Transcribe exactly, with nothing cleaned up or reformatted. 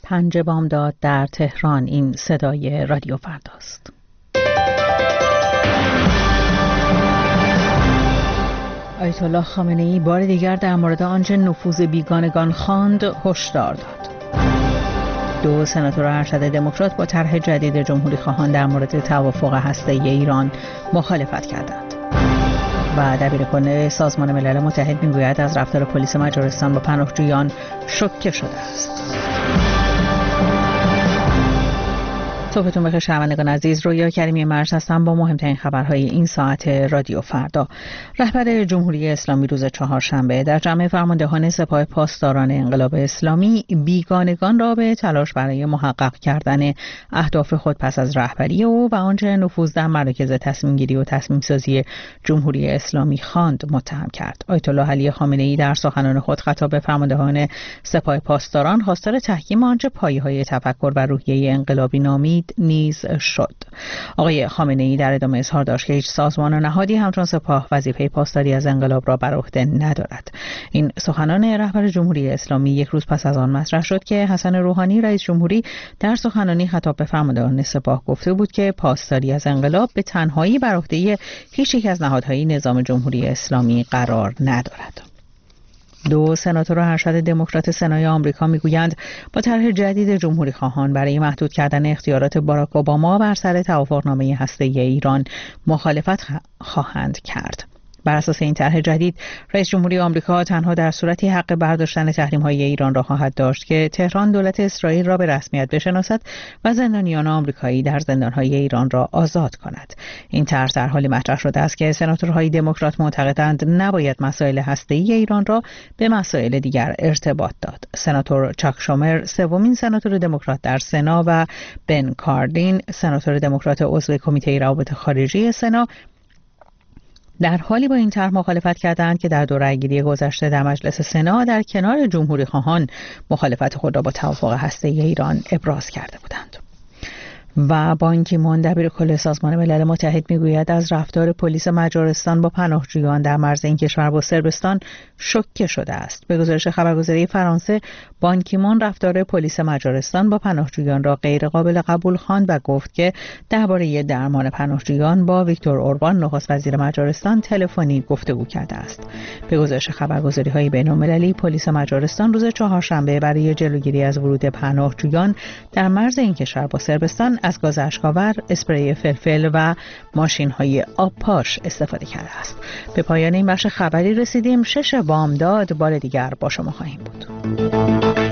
پنج بامداد در تهران. این صدای رادیو فرداست. آیت الله خامنه‌ای بار دیگر در مورد آنچه نفوذ بیگانگان خواند هشدار داد. دو سناتور ارشد دموکرات با طرح جدید جمهوری خواهان در مورد توافق هسته‌ای ایران مخالفت کردند. و دبیرکل سازمان ملل متحد میگوید از رفتار پلیس مجارستان با پناهجویان شوکه شده است. صبحتون بخیر شنوندگان عزیز، رویا کریمی مرز هستم با مهمترین خبرهای این ساعت رادیو فردا. رهبر جمهوری اسلامی روز چهارشنبه در جمع فرماندهان سپاه پاسداران انقلاب اسلامی بیگانگان را به تلاش برای محقق کردن اهداف خود پس از رهبری او و آنچه نفوذ در مراکز تصمیم گیری و تصمیم سازی جمهوری اسلامی خواند متهم کرد. آیت الله علی خامنه‌ای در سخنان خود خطاب به فرماندهان سپاه پاسداران خواستار تحکیم آنچه پایه‌های تفکر و روحیه انقلابی نامید نیز شد. آقای خامنه‌ای در ادامه اظهار داشت که هیچ سازمان و نهادی همچون سپاه وظیفه پاسداری از انقلاب را بر عهده ندارد. این سخنان رهبر جمهوری اسلامی یک روز پس از آن مطرح شد که حسن روحانی رئیس جمهوری در سخنانی خطاب به فرماندهان سپاه گفته بود که پاسداری از انقلاب به تنهایی بر عهده هیچ یک از نهادهای نظام جمهوری اسلامی قرار ندارد. دو سناتور ارشد دموکرات سنای آمریکا میگویند با طرح جدید جمهوری خواهان برای محدود کردن اختیارات باراک اوباما بر سر توافقنامه هسته‌ای ایران مخالفت خواهند کرد. بر اساس این طرح جدید رئیس جمهوری آمریکا تنها در صورتی حق برداشتن تحریم‌های ایران را خواهد داشت که تهران دولت اسرائیل را به رسمیت بشناسد و زندانیان آمریکایی در زندان‌های ایران را آزاد کند. این طرح در حالی مطرح شده است که سناتورهای دموکرات معتقدند نباید مسائل هسته‌ای ایران را به مسائل دیگر ارتباط داد. سناتور چاک شومر سومین سناتور دموکرات در سنا و بن کاردین سناتور دموکرات عضو کمیته روابط خارجی سنا در حالی با این طرح مخالفت کردند که در دوره‌گیری گذشته در مجلس سنا در کنار جمهوری خواهان مخالفت خود را با توافق هسته‌ای ایران ابراز کرده بودند. و بان کی مون دبیرکل سازمان ملل متحد میگوید از رفتار پلیس مجارستان با پناهجویان در مرز این کشور با صربستان شوکه شده است. به گزارش خبرگزاری فرانسه، بان کی مون رفتار پلیس مجارستان با پناهجویان را غیر قابل قبول خواند و گفت که درباره درمان پناهجویان با ویکتور اوربان نخست وزیر مجارستان تلفنی گفتگو کرده است. به گزارش خبرگزاری‌های بین‌المللی، پلیس مجارستان روز چهارشنبه برای جلوگیری از ورود پناهجویان در مرز این کشور با صربستان از گاز اشک‌آور، اسپری فلفل و ماشین‌های آبپاش استفاده کرده است. به پایان این بخش خبری رسیدیم. شش بامداد بار دیگر با شما خواهیم بود.